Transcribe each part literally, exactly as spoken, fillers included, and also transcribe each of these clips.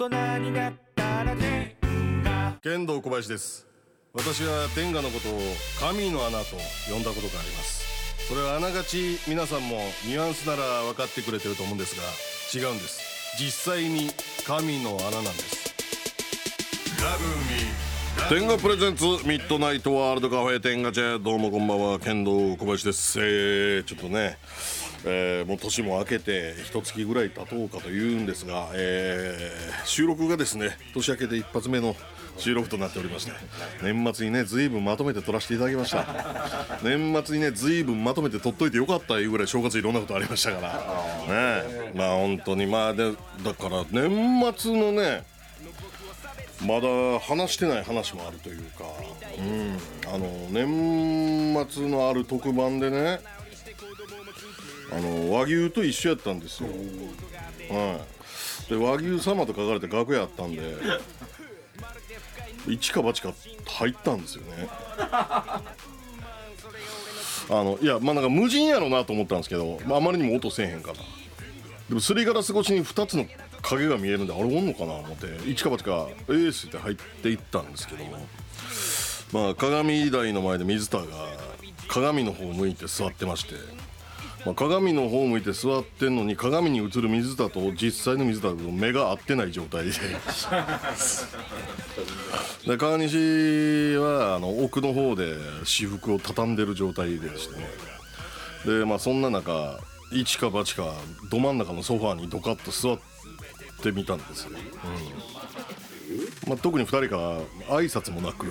人になったら天下。 剣道小林です。私は天下のことを神の穴と呼んだことがあります。それはあながち皆さんもニュアンスなら分かってくれてると思うんですが、違うんです。実際に神の穴なんです。天下プレゼンツミッドナイトワールドカフェ天下茶。どうもこんばんは、剣道小林です。えー、ちょっとね、えー、もう年も明けて一月ぐらい経とうかというんですが、えー、収録がですね、年明けて一発目の収録となっておりまして、年末にね随分まとめて撮らせていただきました。年末にね随分まとめて撮っといてよかったいうぐらい正月いろんなことありましたからね。まあ本当にまあでだから年末のねまだ話してない話もあるというか、うん、あの年末のある特番でね、あの和牛と一緒やったんですよ。はい、で和牛様と書かれて楽屋あったんで一か八か入ったんですよね。あのいやまあなんか無人やろなと思ったんですけど、まあ、あまりにも音せえへんから、でもすりガラス越しにふたつの影が見えるんで、あれおんのかなと思って一か八かエースって入っていったんですけども、まあ鏡台の前で水田が鏡の方を向いて座ってまして、まあ、鏡の方を向いて座ってんのに鏡に映る水田と実際の水田と目が合ってない状態でで川西はあの奥の方で私服を畳んでる状態でしてね、でまあそんな中一か八かど真ん中のソファーにドカッと座ってみたんですよ、うん、まあ、特にふたりから挨拶もなく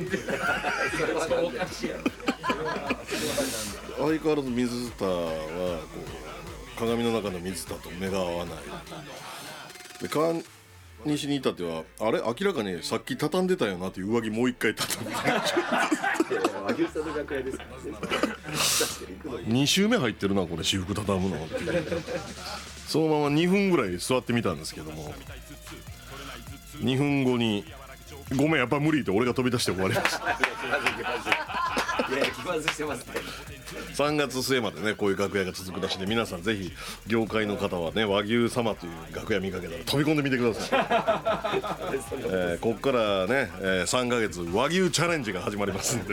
相変わらず水田はこう鏡の中の水田と目が合わないで、川西に至ってはあれ明らかにさっき畳んでたよなっていう上着もう一回畳んで和牛さんの楽屋ですからね。 に周目入ってるなこれ私服畳むのっていうそのままにふんぐらい座ってみたんですけども、にふんごにごめんやっぱ無理って俺が飛び出して終わりました。 いやいや気まずしてますね。 さんがつ末までねこういう楽屋が続くらしいんで、皆さんぜひ業界の方はね和牛様という楽屋見かけたら飛び込んでみてください。えー、こっからね、えー、さんかげつ和牛チャレンジが始まりますんで、え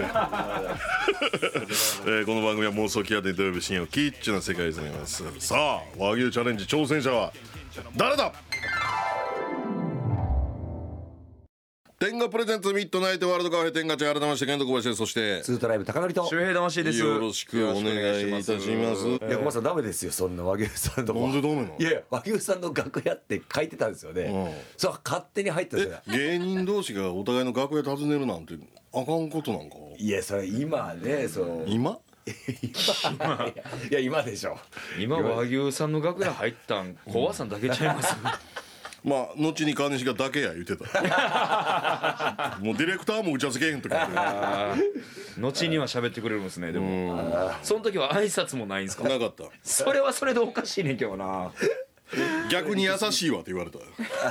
ー、この番組は妄想キャティ土曜日深夜キッチンな世界でございます。さあ和牛チャレンジ挑戦者は誰だ。天下プレゼンツミッドナイトワールドカフェ天下茶、改めまして剣道小林です。そしてツートライブ高典と周平魂です。 よろしくお願いいたします。 いや小林さんダメですよ、そんな和牛さんのとこ。 なんでダメなの。 いやいや和牛さんの楽屋って書いてたんですよね、うん、そう勝手に入ったんですよ。 芸人同士がお互いの楽屋訪ねるなんてあかんことなんか。 いやそれ今ね、そう今今いや今でしょ。 今和牛さんの楽屋入ったん小林さんだけちゃいます。 まあ後に川西がだけや言ってた。もうディレクターも打ち合わせけへんとか後には喋ってくれるんですね。でもその時は挨拶もないんですか。 なかった。 それはそれでおかしいねんけどな。 逆に優しいわって言われた。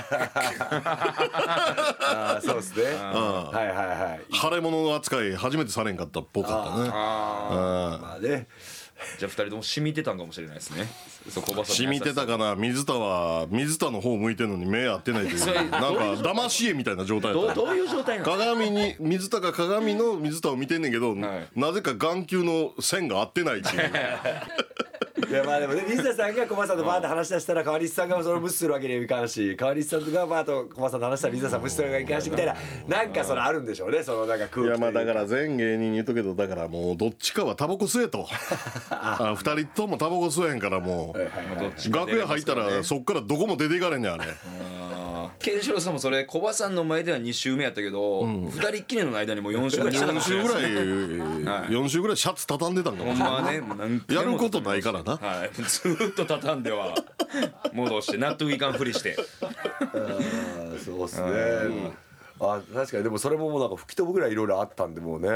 あそうですね。はいはいはい。 腫れ物扱い初めてされんかったっぽかったね。 あまあね。 じゃあふたりとも染みてたんかもしれないですね。そこ染みてたかな。水田は水田の方向いてるのに目合ってないというなんか騙し絵みたいな状態だった。 どういう状態なの。 鏡に水田が鏡の水田を見てんねんけど、はい、なぜか眼球の線が合ってないっていう。 いやまあでもね、水田さんが小林さんとバーッと話し出したら川西さんがそれを無視するわけにはいかんし、川西さんがバーッと小林さんと話したら水田さん無視するわけにはいかんしみたいな、なんかそのあるんでしょうね、そのなんか空気。いやまあだから全芸人に言うとけど、だからもうどっちかはタバコ吸えとあふたりともタバコ吸えへんからもう、はいはいはい、楽屋入ったらそっからどこも出ていかれんねんあれ。 ケンシロウさんもそれ小林さんの前ではに週目やったけど、うん、ふたりっきりの間にもよん週ぐらいしたかもしれないですね。よん週ぐらい、はい、よん週ぐらいシャツ畳んでたんかもしれない。ほんまね、もう何回もやることないからな、 はい、ずっと畳んでは戻して納得いかんふりしてあそうっすね、あ確かに。でもそれももうなんか吹き飛ぶぐらいいろいろあったんでもうね、うん、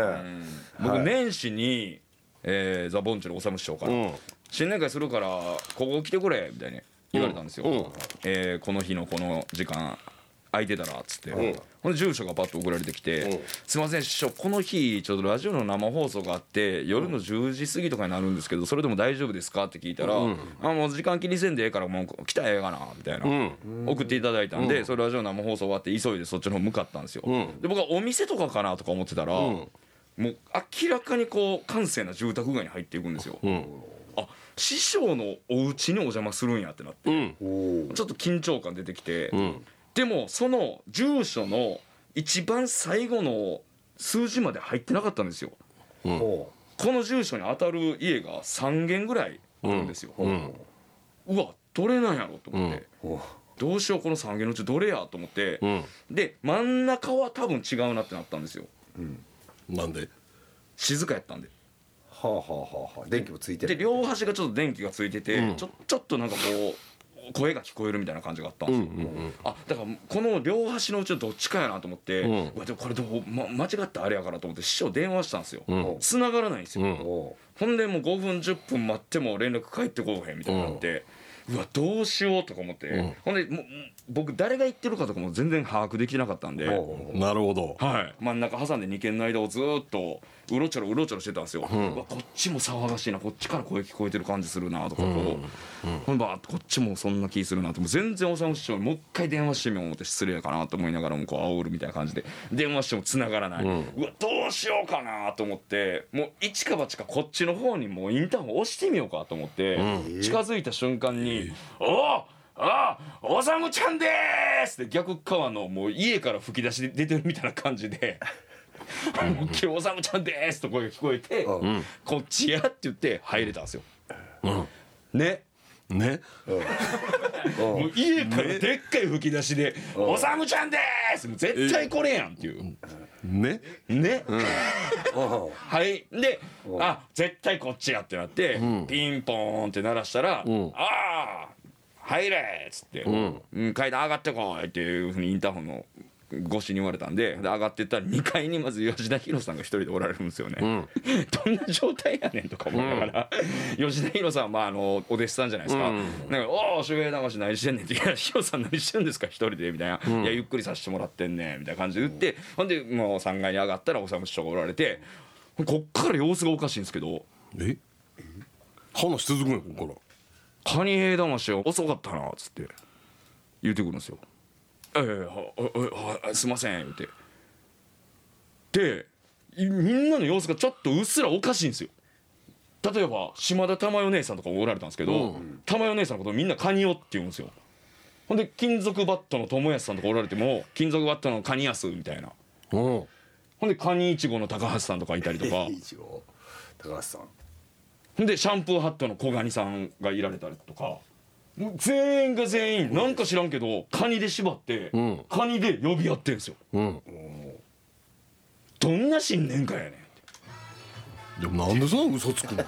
僕年始に、えー、ザ・ボンチョの修師匠から、うん、新年会するからここ来てくれみたいに言われたんですよ、うんうん、えー、この日のこの時間空いてたらっつって、うん、ほんで住所がパッと送られてきて、うん、すいません師匠この日ちょっとラジオの生放送があって夜のじゅうじ過ぎとかになるんですけどそれでも大丈夫ですかって聞いたら、うん、あもう時間気にせんでええからもう来たらええかなみたいな、うん、送っていただいたんで、うん、それラジオの生放送終わって急いでそっちの方向かったんですよ、うん、で僕はお店とかかなとか思ってたら、うん、もう明らかにこう閑静な住宅街に入っていくんですよ、うん、あ師匠のお家にお邪魔するんやってなって、うん、ちょっと緊張感出てきて、うんでもその住所の一番最後の数字まで入ってなかったんですよ、うん、この住所に当たる家がさん軒ぐらいあるんですよ、うん、うわどれなんやろと思って、うん、どうしようこのさん軒のうちどれやと思って、うん、で真ん中は多分違うなってなったんですよ、うん、 なんで静かやったんではあはあはあ電気もついてるで両端がちょっと電気がついてて、うん、ちょ、ちょっとなんかこう声が聞こえるみたいな感じがあったんですよ、うんうんうん、あだからこの両端のうちのどっちかやなと思って、うん、うわでもこれどう、ま、間違ったあれやからと思って師匠電話したんですよ、うん、繋がらないんですよ、うん、ほんでもうごふんじゅっぷん待っても連絡返ってこうへんみたいになって、うん、うわどうしようとか思って、うん、ほんでもう僕誰が言ってるかとかも全然把握できなかったんで、 なるほど、 はい、真ん中挟んでに軒の間をずっとうろちょろうろちょろしてたんですよ、うん、うわこっちも騒がしいなこっちから声聞こえてる感じするなとかこう、うんうん、ほんでバーッとこっちもそんな気するなってもう全然おさむ師匠にもう一回電話してみよう思って失礼かなと思いながらもこう煽るみたいな感じで電話しても繋がらない、うん、うわどうしようかなと思ってもう一か八かこっちの方にもうインターホン押してみようかと思って、うん、近づいた瞬間に「おおああおさむちゃんでーす!」って逆側のもう家から吹き出しで出てるみたいな感じで思いっきりおさむちゃんでーすと声が聞こえて、うん、こっちやって言って入れたんですよ、うん、ねね、 うん、もう家からでっかい吹き出しで「おさむちゃんでーす!」絶対これやんっていうねね、うん、はいであ絶対こっちやってなって、うん、ピンポーンって鳴らしたら「うん、ああ入れ!」っつって「うん、階段上がってこい」っていうふうにインターホンの越しに言われたんで、で上がってったらにかいにまず吉田博さんが一人でおられるんですよね、うん、どんな状態やねんとか思いながら、うん、吉田博さんはまああのお弟子さんじゃないですか、うん、なんかおお周平魂何してんねんって「いや博さん何してるんですか一人で」みたいな、うん、いやゆっくりさせてもらってんねんみたいな感じで言って、うん、ほんでもうさんがいに上がったらおさむ師匠がおられてこっから様子がおかしいんですけどえ話続くんやここからカニ兵魂遅かったなっつって言ってくるんですよ。ええすいませんってでみんなの様子がちょっとうっすらおかしいんですよ。例えば島田珠代姉さんとかもおられたんですけど、うん、玉代姉さんのことをみんなカニオって言うんですよ。ほんで金属バットの友安さんとかおられても金属バットのカニヤスみたいな、うん、ほんでカニイチゴの高橋さんとかいたりとかイチゴ高橋さんほんでシャンプーハットの小ガニさんがいられたりとかもう全員が全員なんか知らんけどカニで縛って、うん、カニで呼び合ってんすよ、うん、どんな新年会やねんってでもなんでそんな嘘つくの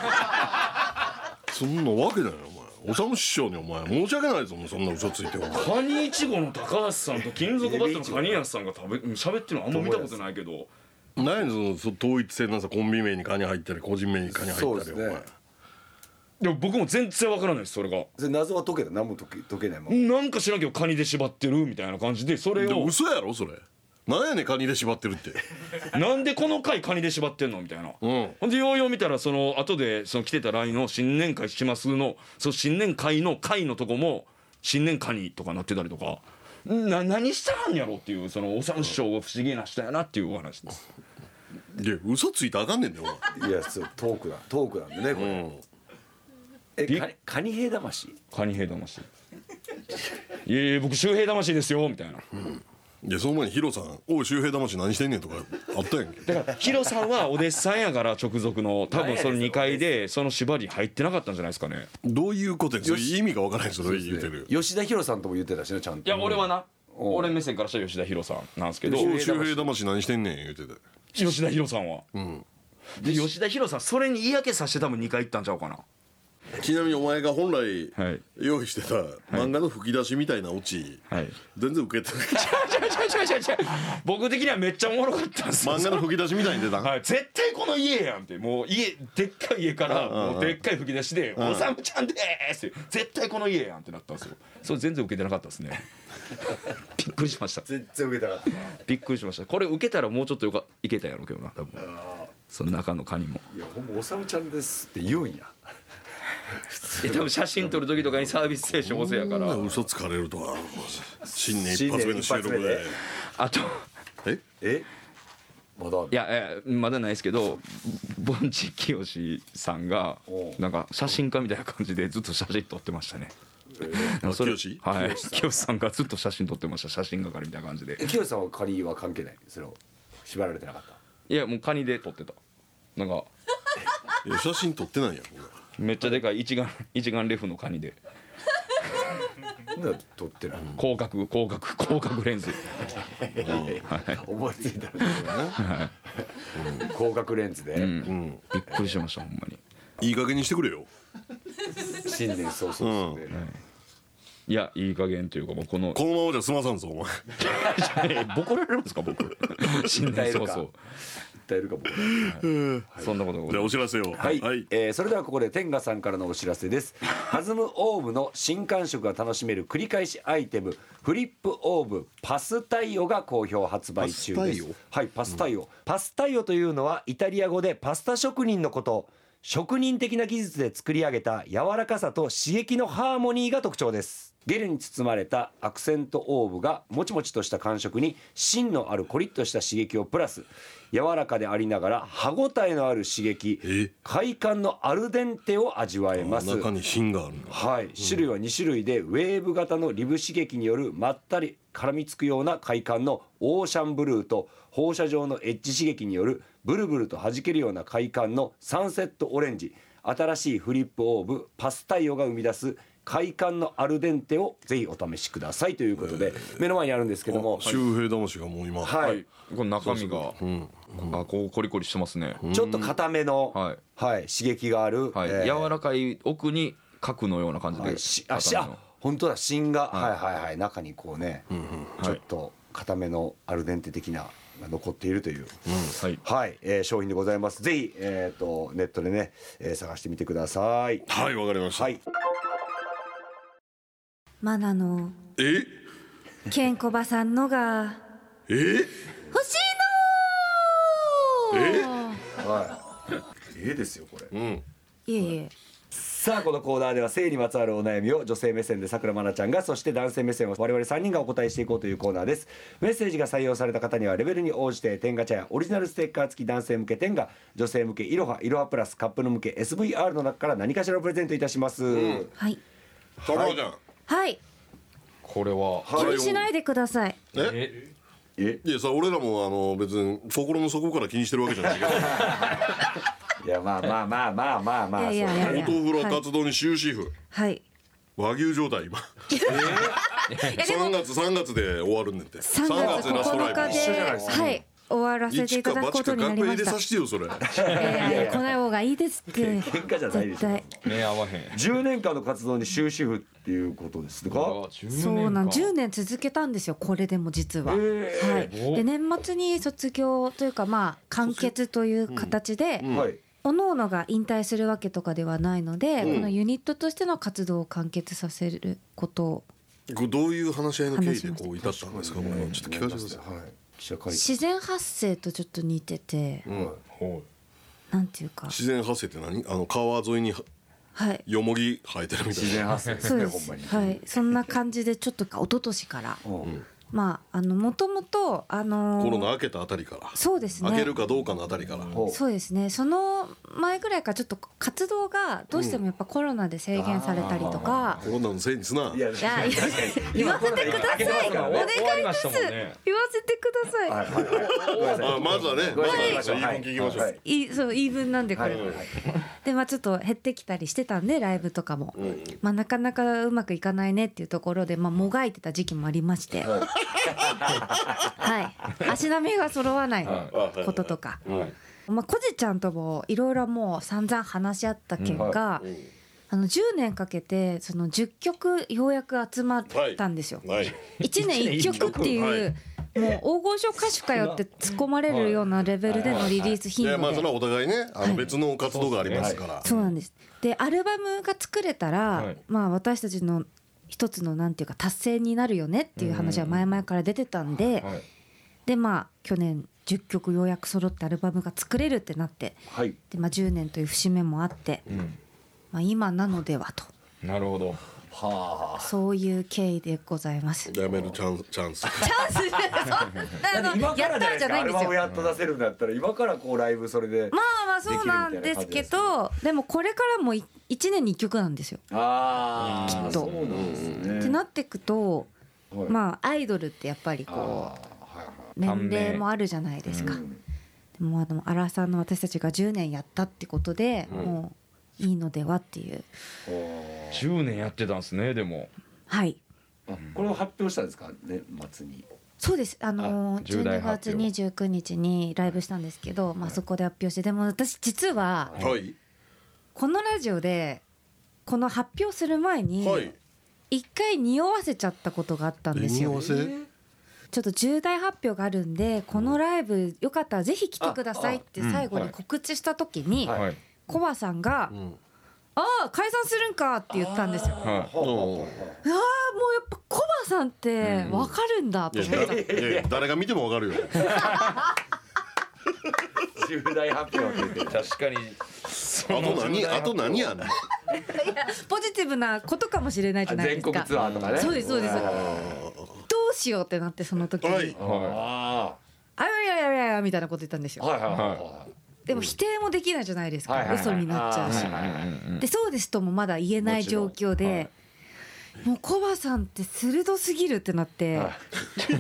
そんなわけないよお前おさむ師匠にお前申し訳ないぞもうそんな嘘ついてお前カニイチゴの高橋さんと金属バットのカニヤスさんが食べ喋ってるのあんま見たことないけど何その統一性のさコンビ名にカニ入ったり個人名にカニ入ったりお前でも僕も全然わからないですそれがそれ謎は解けた何も解け、解けないもんなんか知らんけどカニで縛ってるみたいな感じでそれをでも嘘やろそれなんやねんカニで縛ってるってなんでこの回カニで縛ってんのみたいな、うん、ほんでようよう見たらその後でその来てた ライン の新年会しますのその新年会の会のとこも新年カニとかなってたりとかな何したんやろっていうそのおさむ師匠が不思議な人やなっていうお話ですいや嘘ついたらあかんねんだよいやそうトークだトークなんでねこれ、うんえカニカニ兵魂カニ兵魂いやいや僕周平魂ですよみたいな、うん、 いやその前にヒロさん「おい周平魂何してんねん」とかあったやんけだからヒロさんはお弟子さんやから直属の多分そのにかいでその縛り入ってなかったんじゃないですかねどういうことやそれ意味がわからないそれ言ってる吉田ヒロさんとも言ってたしねちゃんといや俺はな俺目線からしたら吉田ヒロさんなんですけど周平魂何してんねん言ってた吉田ヒロさんは、うん、で吉田ヒロさんそれに嫌気させて多分にかい行ったんちゃうかなちなみにお前が本来用意してた漫画の吹き出しみたいなオチ、はい、全然受けてない僕的にはめっちゃおもろかったんですよ漫画の吹き出しみたいに出た、 はい、絶対この家やんってもう家でっかい家からもうでっかい吹き出しで「おさむちゃんでーす!」絶対この家やんってなったんですよそれ全然受けてなかったですねびっくりしました。 全然受けたかったな。 びっくりしました。これ受けたらもうちょっとよかいけたやろうけどな多分。その中のカニも。 いやほんまおさむちゃんですって言うんや。 え多分写真撮る時とかにサービス精神旺盛やから。 嘘つかれるとは新年一発目の収録で。 あとええまだいやいやまだないですけど、ぼんちきよしさんがなんか写真家みたいな感じでずっと写真撮ってましたね。それ清志はい清志さんがずっと写真撮ってました。写真係みたいな感じで。 え清さんはカニは関係ない。それを縛られてなかった。 いやもうカニで撮ってた。なんかいや写真撮ってないやん。 めっちゃでかい一眼一眼レフのカニでなんで撮ってない。 広角広角広角レンズ思いついたんだけどな。広角レンズで、 うんびっくりしましたほんまに。 いい加減にしてくれよ。 新年早々ですね。 いやいい加減というかもうこのこのままじゃ済まさんぞお前。 ボコられるんですか僕新年早々 訴えるかも。 そんなことじゃあお知らせを。 はい、えーそれではここで天賀さんからのお知らせです。弾むオーブの新感触が楽しめる繰り返しアイテムフリップオーブパスタイオが好評発売中です。はいパスタイオ、うん、パスタイオというのはイタリア語でパスタ職人のこと。職人的な技術で作り上げた柔らかさと刺激のハーモニーが特徴です。ゲルに包まれたアクセントオーブがもちもちとした感触に芯のあるコリッとした刺激をプラス、柔らかでありながら歯ごたえのある刺激、快感のアルデンテを味わえます。 中に芯があるんだ。 はい、種類はに種類で、ウェーブ型のリブ刺激によるまったり絡みつくような快感のオーシャンブルーと、放射状のエッジ刺激によるブルブルと弾けるような快感のサンセットオレンジ。新しいフリップオーブパスタイオが生み出す快感のアルデンテをぜひお試しくださいということで、目の前にあるんですけども、 周平魂がもう今はい、 はい、この中身がうん、あこうコリコリしてますね。 ちょっと固めの、 はいはい、刺激がある、 はいえー柔らかい奥に角のような感じで、 はい、しあしあ本当だ芯が、はい、はいはいはい中にこうね、うんうん、ちょっと固めのアルデンテ的なが残っているという、うん、はい、はいえー、商品でございます。ぜひ、えー、とネットでね、えー、探してみてください。 はいわかりました。 はい、 マナのえケンコバさんのがえ欲しいのえはいええですよこれ、 うん、 いえいえ。 さあこのコーナーでは性にまつわるお悩みを女性目線でさくらまなちゃんが、そして男性目線を我々さんにんがお答えしていこうというコーナーです。メッセージが採用された方にはレベルに応じて天ガチャやオリジナルステッカー付き男性向け天ガ、女性向けいろはいろはプラスカップル向け エスブイアール の中から何かしらをプレゼントいたします、うん、 はいたまちゃん、 はい、 これは気にしないでください。 ええいやさ俺らもあの別に心の底から気にしてるわけじゃないけどいやまあまあまあまあまあまあ、 いやいやいや音フラ活動に終止符、 はい、 和牛状態今さんがつさんがつで終わるんねんて。 さんがつここのかではい終わらせていただくことになりました。 一か八か学園入れさせてよそれ。 いやいや来ない方がいいですって。 喧嘩じゃないでしょ。 目合わへん。 じゅうねんかんの活動に終止符っていうことですか。 そうなんじゅうねん続けたんですよこれでも実は。はい。で年末に卒業というかまあ完結という形で。うんはい。おのおのが引退するわけとかではないので、うん、このユニットとしての活動を完結させることをこれどういう話し合いの経緯でこう至ったんですか。これちょっと聞かせてください。はい、 自然発生とちょっと似てて、うん、なんていうか自然発生って何？あの川沿いにはいよもぎ生えてるみたいな。自然発生ですね。ほんまに。はい、そんな感じでちょっと一昨年から。うんまあ、あのもともとあのー、 コロナ明けたあたりからそうですね明けるかどうかのあたりから、 うん、そうですねその前ぐらいからちょっと活動がどうしてもやっぱコロナで制限されたりとか、 うん、コロナのせいにすないやいや言わせてくださいお願いです、ね、言わせてください、はいはいはい、 あまずはねまずは言い分聞きましょう、はい、 いそう言い分なんでこれ、はいはいはい、でまあちょっと減ってきたりしてたんでライブとかも、うんまあ、なかなかうまくいかないねっていうところで、まあ、もがいてた時期もありまして、はいはい、足並みが揃わないこととか、はいはいまあ、コジちゃんともいろいろもう散々話し合った結果、うんはい、あのじゅうねんかけてそのじゅっきょくようやく集まったんですよ、はいはい、いちねんいっきょくっていう、はい、もう大御所歌手かよって突っ込まれるようなレベルでのリリース頻度で、 まあそれはお互いねあの別の活動がありますから、 はい、そうなんです。でアルバムが作れたら、はい、まあ私たちの一つのなんていうか達成になるよねっていう話は前々から出てたんで、 はい、 でまあ去年じゅっきょくようやく揃ってアルバムが作れるってなって、 はい、 でまあじゅうねんという節目もあって、うん、まあ今なのではと。 なるほど。 はあ、 そういう経緯でございます。 やめるチャンスチャンス。チャンスそんなの今からじゃないですか。アルバムやっと出せるんだったら、今からこうライブそれで。 まあまあそうなんですけど、でもこれからもいちねんにいっきょくなんですよ。 ああ、 きっと。 そうなんですね。 ってなっていくと、まあアイドルってやっぱりこう年齢もあるじゃないですか。でもあのアラサーの私たちがじゅうねんやったってことで、もう。いいのではっていう。 じゅうねんやってたんですね。でもはい。 あ、これを発表したんですか、年末に。 そうです。あのー、じゅうにがつにじゅうくにちにライブしたんですけど、まあそこで発表して、でも私実はこのラジオでこの発表する前に一回匂わせちゃったことがあったんですよ。 匂わせ？ ちょっと重大発表があるんで、このライブよかったらぜひ来てくださいって最後に告知した時に。コバさんが、うん、ああ解散するんかって言ったんですよ。ああもうやっぱコバさんって分かるんだと思った。 いやいや誰が見ても分かるよ。 重大発表って言って確かに。 あと何あと何やんの。いやポジティブなことかもしれないじゃないですか。 全国ツアーとかね。 そうですそうです。どうしようってなってその時に。はい。ああいやいやいやいやみたいなこと言ったんですよ。はいはいはい。でも否定もできないじゃないですか、はいはいはい、嘘になっちゃうし、でそうですともまだ言えない状況で、はい、もうコバさんって鋭すぎるってなって、はい、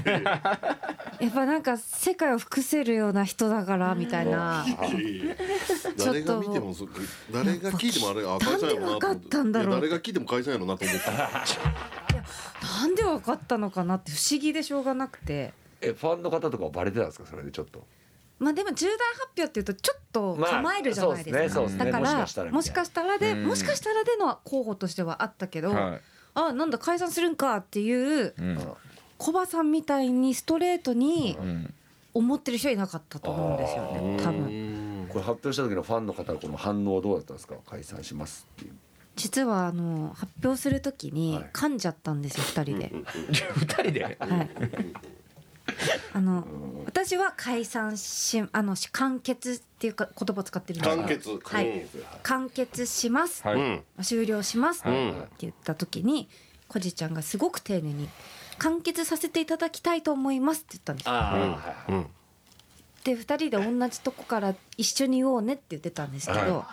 やっぱなんか世界を服せるような人だからみたいな誰が見ても誰が聞いてもあれあ解散やろなと思って誰が聞いても解散やろなと思っていやなんで分かったのかなって不思議でしょうがなくて。 えファンの方とかはバレてたんですかそれでちょっと。 まあでも重大発表っていうとちょっと構えるじゃないですか、まあねね、だからもしかしたらでもしかしたらでの候補としてはあったけど、はい、あなんだ解散するんかっていうコバさんみたいにストレートに思ってる人はいなかったと思うんですよね多分。 これ発表した時のファンの方のこの反応どうだったんですか解散しますっていう。 実はあの発表する時に噛んじゃったんですよふたりで。 ふたりで、はいあの私は解散しあの完結っていうか言葉を使ってるんです完結、 はい、完結します、はい、終了しますって言った時にコジちゃんがすごく丁寧に完結させていただきたいと思いますって言ったんですよ。あ、うん、でふたりで同じとこから一緒に言おうねって言ってたんですけど、はい、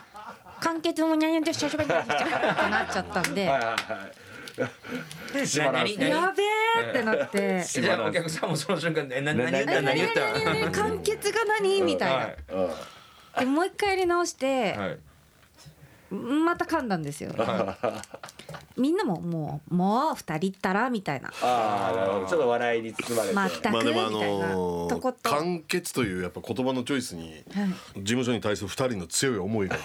完結もにゃにゃでしゃしゃべってなっちゃったんでやべーってなってじゃあお客さんもその瞬間え何何言った何言った完結が何みたいな、はい、でもう一回やり直して、はい、また噛んだんですよ、はい、みんなももうもう二人ったらみたいなあなるほどちょっと笑いに包まれてまったくみたいな、まあでもあのー、とこと完結というやっぱ言葉のチョイスに、はい、事務所に対する二人の強い思いが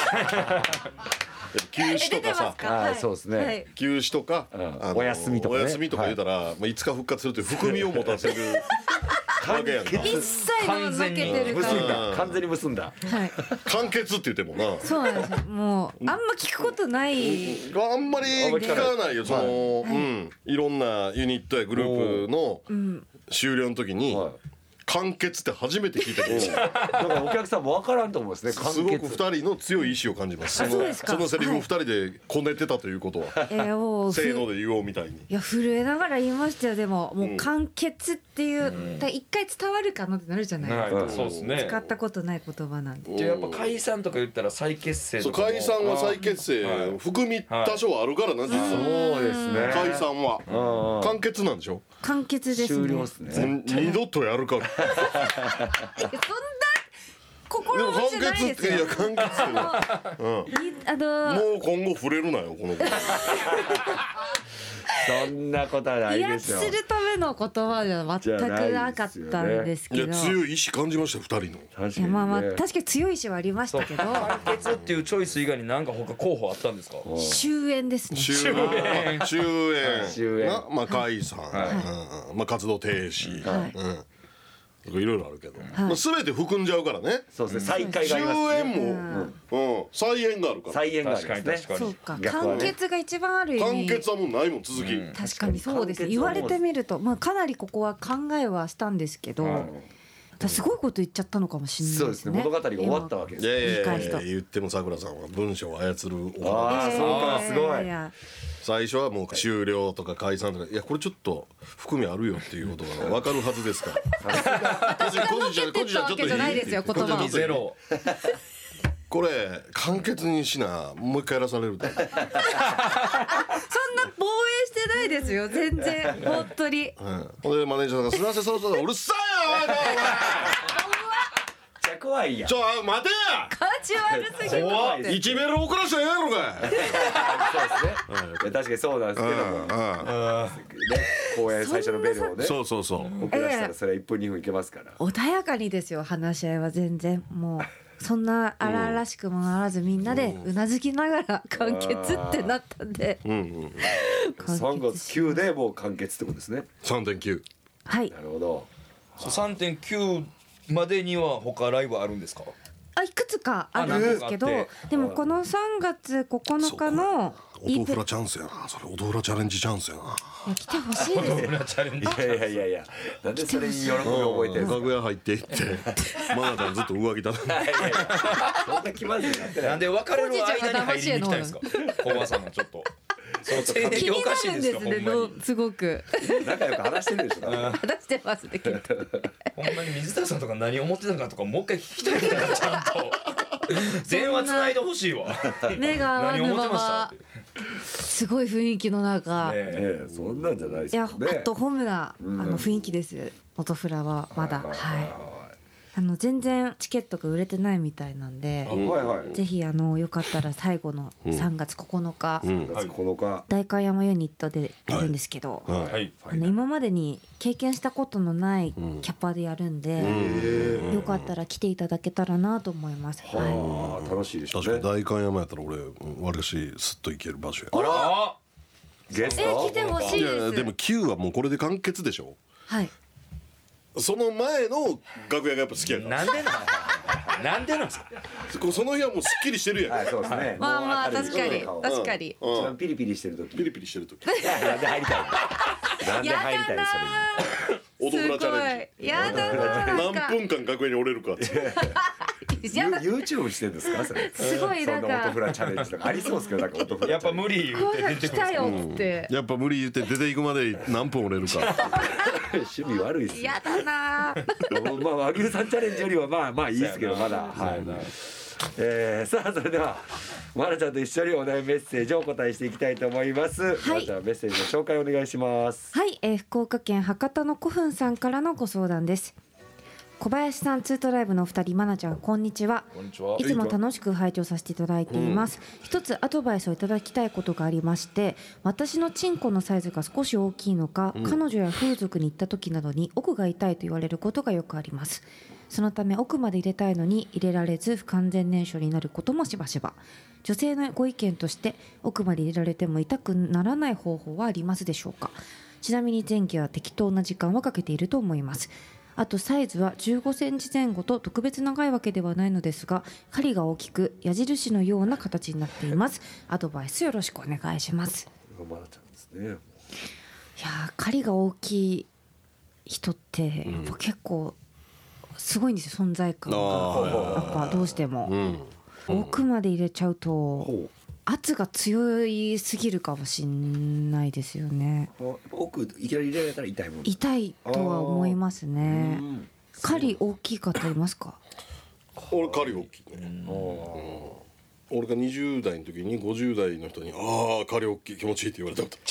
休止とかさ、 はい、そうですね、はい、 休止とか、うん、 お休みとか、ね、 お休みとか言うたら、はいまあ、いつか復活するという含みを持たせるわけやんか一切の負けてる結んだ完全に結んだ、 はい、 完結って言ってもなそうなんですよもうあんま聞くことないあんまり聞かないよその、はいうん、いろんなユニットやグループの終了の時に、はい完結って初めて聞いたけどだからお客さんも分からんと思うんですね。 すごくふたりの強い意志を感じます。そのそのセリフをふたりでこねてたということは、えー、せーので言おうみたいにいや震えながら言いましたよ。でももう完結っていう、うん、一回伝わるかなってなるじゃないですか、 うん、そうですね。 使ったことない言葉なんでじゃあやっぱ解散とか言ったら再結成とか解散は再結成含み多少はあるからな実はそうですね。 解散は完結なんでしょ。 完結ですね。 終了ですね。 二度とやるからそんな心持ちじゃないですよ。 いや完結ってな、うん、あのー、もう今後触れるなよこの子そんなことはないですよ。 威圧するための言葉じゃ全くなかったんですけど、 ね、いや強い意志感じましたふたりの。 確かに、ね、いやまあまあ確かに強い意志はありましたけど完結っていうチョイス以外に何か他候補あったんですか。 終焉ですね。 終焉終焉な、まあ、解散、はいうんまあ、活動停止、はいうんいろいろあるけど、まあ、全て含んじゃうからね。 そうですね、再開がありますね。 終演も、うん、再演があるから。 再演がありますね。 そうか、完結が一番ある意味。 完結はもうないもん、続き。 確かにそうですね。言われてみると、まあかなりここは考えはしたんですけど、すごいこと言っちゃったのかもしれないですね。 そうですね、物語が終わったわけです。 いやいやいや、言ってもさくらさんは文章を操る。 ああ、そうか、すごい。 最初はもう終了とか解散とか、いやこれちょっと含みあるよっていうことが分かるはずですから。 私が乗っけてったわけじゃないですよ、言葉を。 ゼロ。 これ簡潔にしな、もう一回やらされると。 そんな防衛してないですよ、全然本当に。 うん、ほんでマネージャーが「すみません、そろそろうるさいよおいおいおい」 めっちゃ怖いやん。 ちょ待てや。 感じ悪すぎます。 一メール送らせてええやろかい。 そうですね。確かにそうなんですけども。公演最初のベルをね。 そうそうそう。 送らせたらそれはいっぷんにふんいけますから。 穏やかにですよ、話し合いは全然もう。そんな荒々しくもならず、みんなでうなずきながら完結ってなったんで、 さんがつきゅうでもう完結ってことですね。 さんてんきゅう。 はい。 なるほど。 さんてんきゅう までには他ライブあるんですか？ あ、いくつかあるんですけど、でもこのさんがつここのかのオトフラチャンスやな、それオトフラチャレンジチャンスやな。 いや、来てほしいです。 いやいやいやいや、なんでそれに喜びを覚えてるんですか。 楽屋入っていってマナちゃんずっと上着だ。 そんな気まずいなってない。 なんで別れる間に入りに行きたいんですか？コバさんもちょっと気になるんですね、のすごく仲良く話してるでしょ。 話してますね、きっと。 ほんまに水田さんとか何思ってたかとかもう一回聞きたいからちゃんと電話つないでほしいわ。 目が合わぬまま、すごい雰囲気の中、 ええ、そんなんじゃないですいや、 よね。 アットホームなあの雰囲気です。音フラはまだ、はい。あの全然チケットが売れてないみたいなんで、 はいはい。 ぜひあのよかったら最後のさんがつここのか、 さんがつここのか、 代官山ユニットでやるんですけど、 はいあの今までに経験したことのないキャパでやるんで、よかったら来ていただけたらなと思います。はああ、楽しいでしょう確かにね。 代官山やったら俺わりかしすっと行ける場所や。 あら、 あゲスい。え、来ト。 てほしいいやです。 でもきゅうはもうこれで完結でしょ。 はい。 その前の楽屋がやっぱ好きやから。 なんでなんなんでなんですか？ その日はもうすっきりしてるやん。 はい、そうですね。 まあまあもう確かに顔確かに。 うん一番ピリピリしてる時。 ピリピリしてる時。 いや、なんで入りたいの。なんで入りたいのそれに。 オトフラチャレンジ。 すごい。やだな。なんか何分間楽屋に折れるかって。 やだ。 ユーチューブしてんですかそれ。 すごいなんそんなオトフかラチャレンジとかありそうですけど、なんかオトフラ。 やっぱ無理言うこうがて出てくる来たよっつって。 やっぱ無理言って出ていくまで何分折れるか。 趣味悪いっすよ。 やだな。 まあ和牛さんチャレンジよりはまあまあいいですけど、まだ。はい。えー、さあそれではまなちゃんと一緒にお題メッセージをお答えしていきたいと思います。はい、まなちゃんメッセージの紹介お願いします。 はい、えー、福岡県博多の古墳さんからのご相談です。小林さん、ツートライブのお二人、まなちゃん、こんにちは。 こんにちは。 いつも楽しく拝聴させていただいています。うん、一つアドバイスをいただきたいことがありまして、私のチンコのサイズが少し大きいのか、うん、彼女や風俗に行った時などに奥が痛いと言われることがよくあります。そのため奥まで入れたいのに入れられず不完全燃焼になることもしばしば。女性のご意見として奥まで入れられても痛くならない方法はありますでしょうか。ちなみに前期は適当な時間はかけていると思います。あとサイズはじゅうごセンチ前後と特別長いわけではないのですが、針が大きく矢印のような形になっています。アドバイスよろしくお願いします。 まなちゃんですね。 いや、針が大きい人ってやっぱ結構すごいんですよ、存在感がやっぱどうしても、うん、奥まで入れちゃうと圧が強いすぎるかもしれないですよね。 奥いきなり入れられたら痛いもん。 痛いとは思いますね。針大きい方いますか？ 俺針大きいね。うん俺がにじゅう代の時にごじゅう代の人に「ああ針大きい気持ちいい」って言われたこと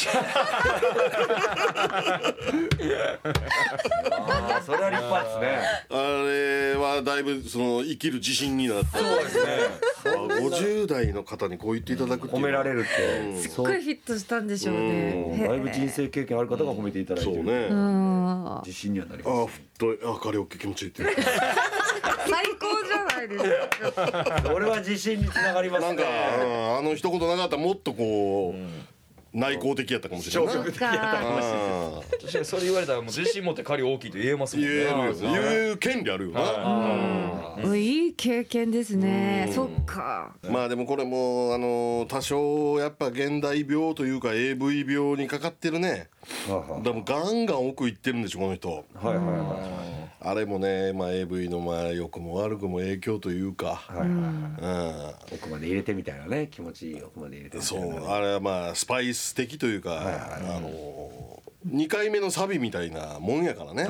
ああそれは立派ですね。 あれはだいぶその生きる自信になって、 そうですね。 ごじゅう代の方にこう言っていただくっていう褒められるって、 すっごいフィットしたんでしょうね。 だいぶ人生経験ある方が褒めていただいてる。 そうね。 自信にはなります。 ああ太い、あ針大きい気持ちいいって最高じゃないですか。 俺は自信につながりますね。 なんかあの一言なかったらもっとこう、 内向的やったかもしれないな。 消極的やったかもしれないあー確かにそれ言われたらもう自信持って狩り大きいと言えますもんね。 言えるよ言う権利あるよな。 うんいい経験ですね。そっか。 まあでもこれもあの多少やっぱ現代病というか エーブイ 病にかかってるね。でもガンガン奥行ってるんでしょこの人。 はいはいはいあれもね、まあ、エーブイ のまあ良くも悪くも影響というか、 はいはいはいうん奥まで入れてみたいなね気持ちいい奥まで入れてみたそいなうあれはまあスパイス的というか、あのにかいめのサビみたいなもんやからね。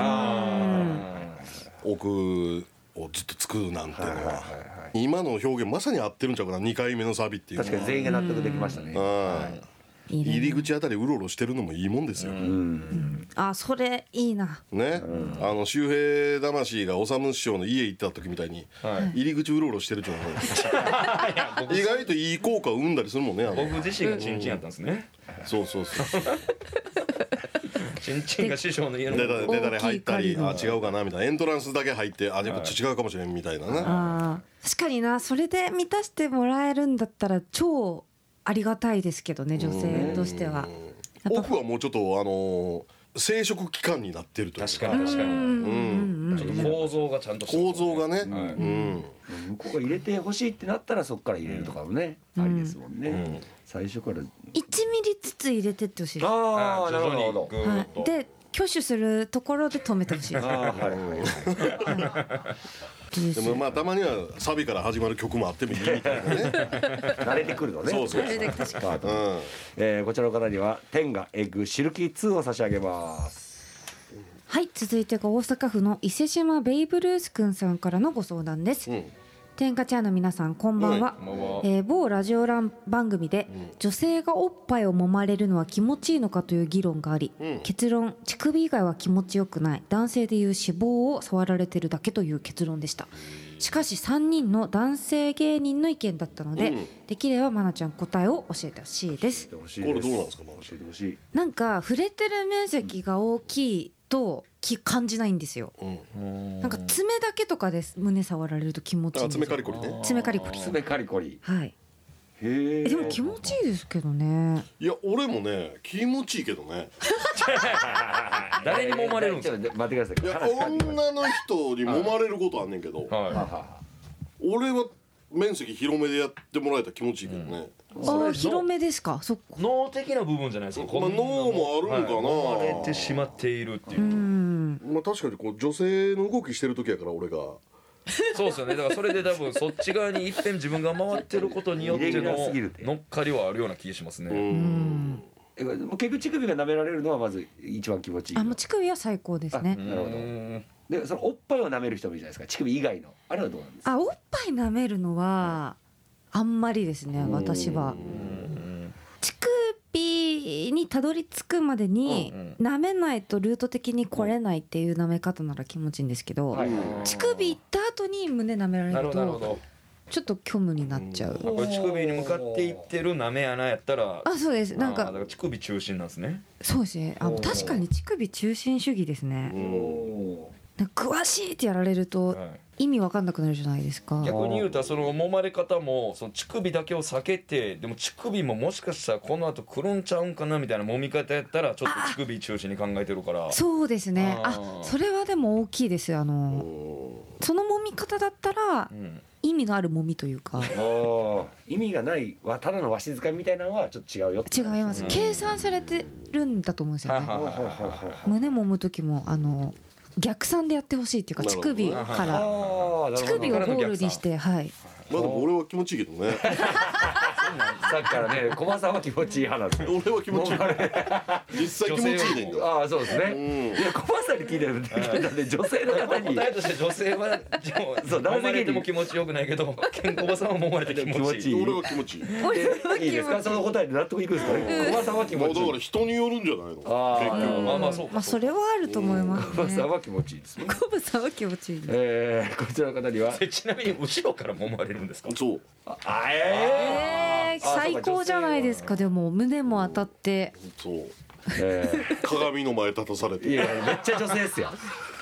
奥をずっと作るなんていうのは今の表現まさに合ってるんちゃうかな。にかいめのサビっていうのは確かに全員が納得できましたね。 うんいいね入り口あたりうろうろしてるのもいいもんですよ。 あ、それいいな。 ね、あの周平魂が修師匠の家行った時みたいに、入り口うろうろしてるっていうのは意外といい効果を生んだりするもんね。あの僕自身がチンチンやったんですね。 そうそうそうチンチンが師匠の家の出た出たね入ったり大きいあ違うかなみたいなエントランスだけ入ってあやっぱ違うかもしれんみたいなね。 あ確かにな。それで満たしてもらえるんだったら超ありがたいですけどね女性としては。やっぱ奥はもうちょっとあの生殖器官になってるという確かに確かに、うん、ちょっと構造がちゃんとしてる構造がね、 はいうん向こうが入れてほしいってなったらそこから入れるとかもね、ありですもんね、最初からいちミリずつ入れてってほしいです。 ああなるほどなるほど徐々にはい、で挙手するところで止めてほしいです。 ああはいはいでもまあたまにはサビから始まる曲もあってもいいみたいなね慣れてくるのね。 そうそうそれで確かにうんえーこちらの方には天がエッグシルキーツーを差し上げます。 はい、続いてが大阪府の伊勢島ベイブルースくんさんからのご相談です。 うん天下チャーの皆さんこんばんは、 こんばんはえー某ラジオ欄番組で、女性がおっぱいを揉まれるのは気持ちいいのかという議論があり、 うん結論乳首以外は気持ちよくない、男性でいう脂肪を触られてるだけという結論でした。しかしさんにんの男性芸人の意見だったので、 うんできればまなちゃん答えを教えてほしいです。 ここれどうなんですか教えてほしい。 なんか触れてる面積が大きいとき感じないんですよ。 うんなんか爪だけとかで胸触られると気持ちいいあんですよ。 爪カリコリね爪カリコリ。 爪カリコリ。 はい。 へえ。 えでも気持ちいいですけどね。 いや俺もね気持ちいいけどね誰に揉まれるんですか。 ちょっと待ってください。 いや女の人に揉まれることあんねんけどは俺は面積広めでやってもらえたら気持ちいいけどね、 ああ広めですか。そっか。 い。脳的な部分じゃないですか。 まあ脳もあるんかなはい揉まれてしまっているっていうう。 ん。 まあ確かにこう女性の動きしてる時やから俺がそうですよね。だからそれで多分そっち側に一遍自分が回ってることによってイレギュラのーすぎるって乗っかりはあるような気がしますうね。 んえこれもう結局乳首が舐められるのはまず一番気持ちいい。 あもう乳首は最高ですね。 なるほどうんでそのおっぱいを舐める人もいるじゃないですか。乳首以外のあれはどうなんですか。 あおっぱい舐めるのはあんまりですね私は。乳首にたどり着くまでに舐めないとルート的に来れないっていう舐め方なら気持ちいいんですけど、 はい乳首行った後に胸舐められなるるとほどなるほど。 ちょっと虚無になっちゃう。 これ乳首に向かっていってる舐め穴やったら。 あそうですなんかあーだから乳首中心なんですね。 そうですねあ確かに乳首中心主義ですね。 おなんか詳しいってやられるとはい意味わかんなくなるじゃないですか。 逆に言うとその揉まれ方もその乳首だけを避けてでも乳首ももしかしたらこの後くるんちゃうんかなみたいな揉み方やったらちょっと乳首中心に考えてるからそうですねああーそれはでも大きいですあのその揉み方だったらうん意味のある揉みというかお意味がないわただのわしづかみみたいなのはちょっと違うよ。 違います計算されてるんだと思うんですよね。 はははほうほうほうほう胸揉む時もあの逆算でやってほしいっていうかなるほど乳首からあーなるほど乳首をゴールにしてはいまあでも俺は気持ちいいけどねさっきからね小松さんは気持ちいい派なんですよ。 俺は気持ちいい実際気持ちいいねんからああそうですね。 うんいや小松さんに聞いてるだって女性の方に答えとして女性はそう揉まれても気持ちよくないけどケンコバさんは揉まれて気持ちいい。 俺は気持ちいいいいですかその答えで納得いくんですかね。小松さんは気まあ持ちいい。 だから人によるんじゃないのあー結局まあまあそうか。 まあそれはあると思いますね。 小松さんは気持ちいいですね。 コブさんは気持ちいいです。 えー、こちらの方にはえちなみに後ろから揉まれるんですか。 そうあええー、最高じゃないですか。でも胸も当たってそうー、え鏡の前立たされー、いやていやめっちゃ女性ですよ。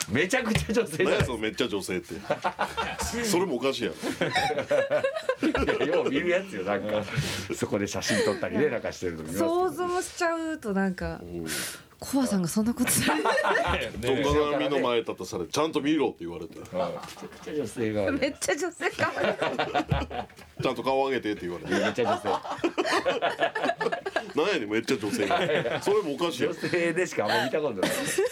めちゃくちゃ女性じゃない何やそのめっちゃ女性ってそれもおかしいやろ。いやよう見るやつよなんかそこで写真撮ったりねなんかしてる時想像しちゃうとなんかコバさんがそんなことされて鏡の前立たされちゃんと見ろって言われてめちゃくちゃ女性がめっちゃ女性かちゃんと顔上げてって言われてめっちゃ女性何やねんめっちゃ女性がそれもおかしいや女性でしかあんま見たことない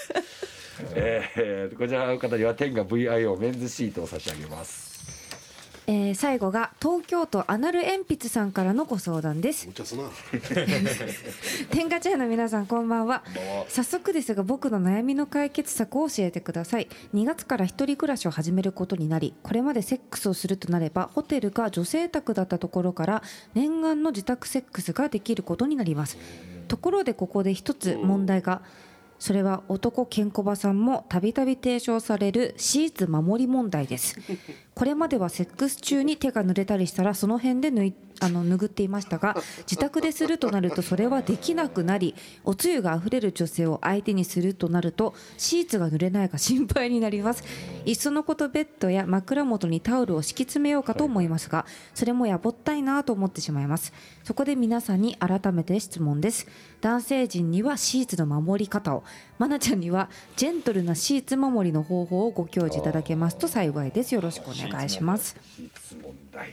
えー、こちらの方には天下 ブイアイオー メンズシートを差し上げます。 えー、最後が東京都アナル鉛筆さんからのご相談です。 むちゃすな天下茶屋の皆さんこんばんは。早速ですが僕の悩みの解決策を教えてください。にがつから一人暮らしを始めることになり、これまでセックスをするとなればホテルか女性宅だったところから念願の自宅セックスができることになります。ところでここで一つ問題が、それは男ケンコバさんもたびたび提唱されるシーツ守り問題です。これまではセックス中に手が濡れたりしたらその辺で脱いあの拭っていましたが、自宅でするとなるとそれはできなくなり、おつゆがあふれる女性を相手にするとなるとシーツが濡れないか心配になります。いっそのことベッドや枕元にタオルを敷き詰めようかと思いますが、それもやぼったいなと思ってしまいます。そこで皆さんに改めて質問です。男性陣にはシーツの守り方を、マナちゃんにはジェントルなシーツ守りの方法をご教示いただけますと幸いです。よろしくお願いします。 シーツ問題、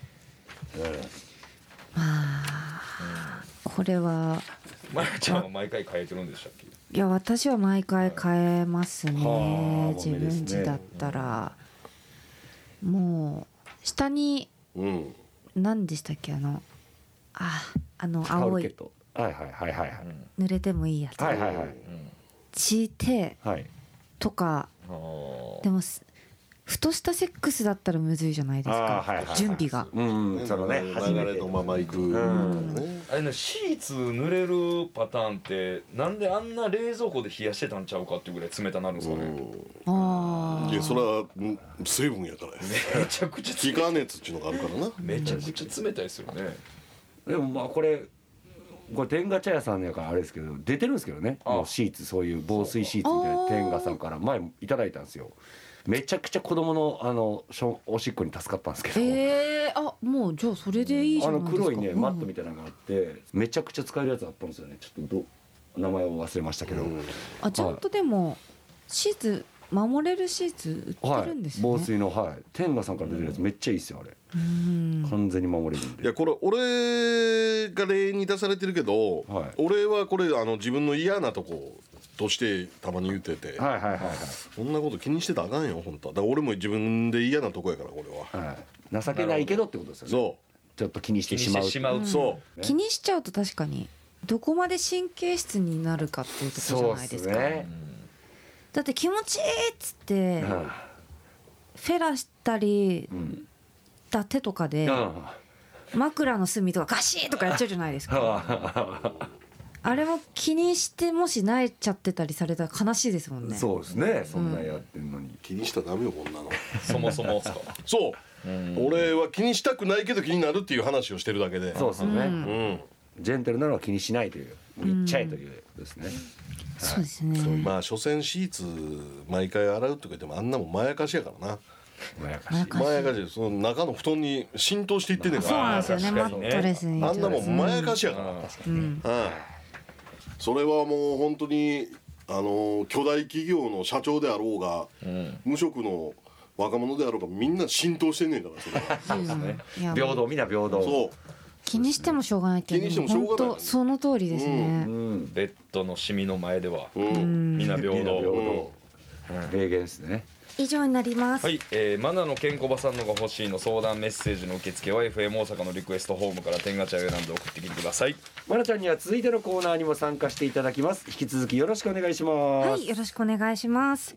まあこれはまやちゃんは毎回変えてるんでしたっけ？ いや私は毎回変えますね。 はあ自分家だったらもう下にうん何でしたっけ、あのああのタオ青いルケットはいはいはいはい濡れてもいいやつはいはいはい敷いてはいとか。でもすふとしたセックスだったらむずいじゃないですか、 あーはいはいはい準備が。 うんそのね初めて流れのまま行く、 んねあれね、シーツ濡れるパターンってなんであんな冷蔵庫で冷やしてたんちゃうかっていうぐらい冷たなるんですかね。 あいやそれはうん水分やからやめちゃくちゃ気化熱っていうのがあるからなめちゃくちゃ冷たいですよね。 でもまあこれこれ天下茶屋さんやからあれですけど出てるんですけどね、 あもうシーツそういう防水シーツみたいな天下さんから前いただいたんですよ。めちゃくちゃ子供のあのしょおしっこに助かったんですけど、 えー、あもうじゃあそれでいいじゃあないですか。 の黒いねうんマットみたいなのがあってめちゃくちゃ使えるやつあったんですよね。ちょっとど名前を忘れましたけど、 あちゃんとでもシーツ守れるシーツ売ってるんですね。 防水のはい天下さんから出てるやつめっちゃいいですよあれ。 うん完全に守れるんで。 いやこれ俺が例に出されてるけど、 はい俺はこれあの自分の嫌なとことしてたまに言ってて、 はいはいはいはいそんなこと気にしてたらあかんよ本当は。だから俺も自分で嫌なとこやからこれは、 はい、情けないけどってことですよね。 そちょっと気にしてしまう。 気にしてしまううそう気にしちゃうと確かにどこまで神経質になるかっていうところじゃないですか。 そうっすね。 だって気持ちいいっつってうんフェラしたりんだ手とかで枕の隅とかガシーとかやっちゃうじゃないですか。あれも気にしてもし泣いちゃってたりされたら悲しいですもんね。 そうですね。そんなんやってんのに。 気にしたらダメよこんなのそもそもですか。 そう俺は気にしたくないけど気になるっていう話をしてるだけでそうですよね。 うんジェントルなのは気にしないという、もう言っちゃえということですね。 そうですね。 まあ所詮シーツ毎回洗うとか言ってもあんなもんまやかしやからな。 まやかしい。 まやかしでその中の布団に浸透していってんねんかそうなんらですよね。マ確かにねットレスに。 あんなもんまやかしやから、 うん。 うんそれはもう本当にあの巨大企業の社長であろうが、無職の若者であろうがみんな浸透してんねんからそれはそうですね。 平等みんな平等。 そう気にしてもしょうがないっていう気にしてもしょうがない本当その通りですね。 うん。 ベッドのシミの前ではうんみんな平みんな平等。 等。名言ですね。 以上になります。 はい、えー、マナのケンコバさんのが欲しいの相談メッセージの受付は エフエム 大阪のリクエストホームから天ガチャを選んで送ってきてください。 まなちゃんには続いてのコーナーにも参加していただきます。引き続きよろしくお願いします。 はい、よろしくお願いします。